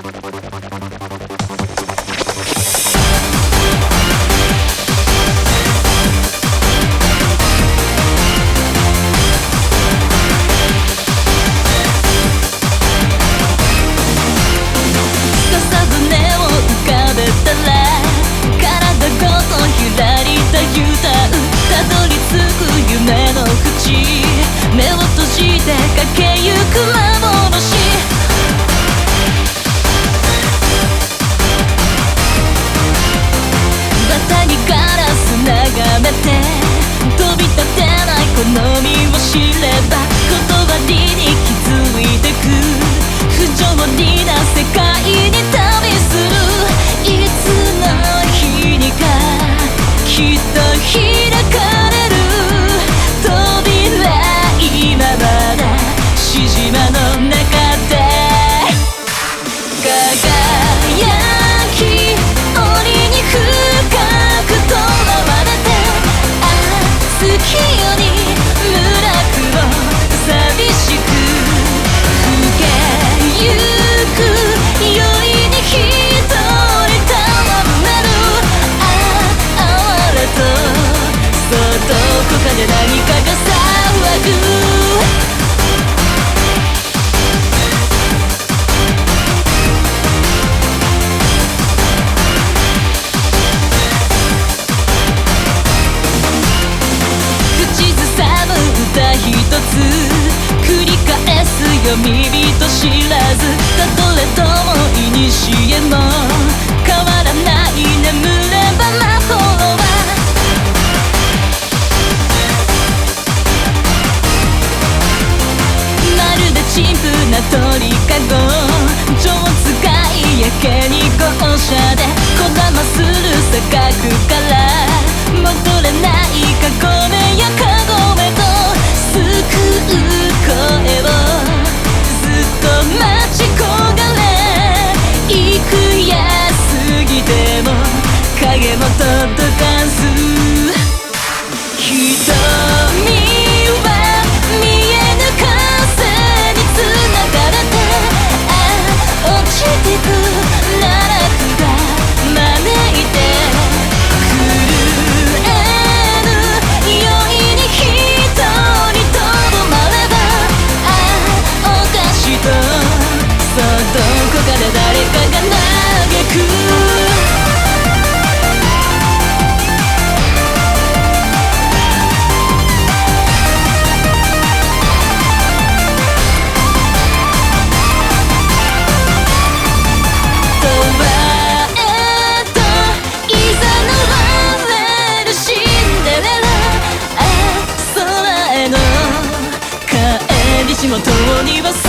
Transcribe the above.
目を閉じて駆けゆく幻綿にガラス眺めて飛び立てない好みを知れば断りに気づいてく不条理な世界に旅するいつの日にかきっと開かれる今まだしじまの中で輝き檻に深くとらわれて好きように村くを寂しく老けゆく酔いに一人戯れる哀れとそうどこかで何かが騒ぐ繰り返すよ耳と知らずたとれども古も変わらない眠れば魔法はまるで陳腐な鳥かご蝶使いやけに豪奢でこだまする錯覚から戻れないかごめやかごめと救う声をずっと待ち焦がれ幾夜過ぎても影も届かず瞳は見えぬ風に繋がれて落ちてく奈落が招いて震えぬ酔いに一人とどまればおかしとそうどこかで誰かが嘆くもとに忘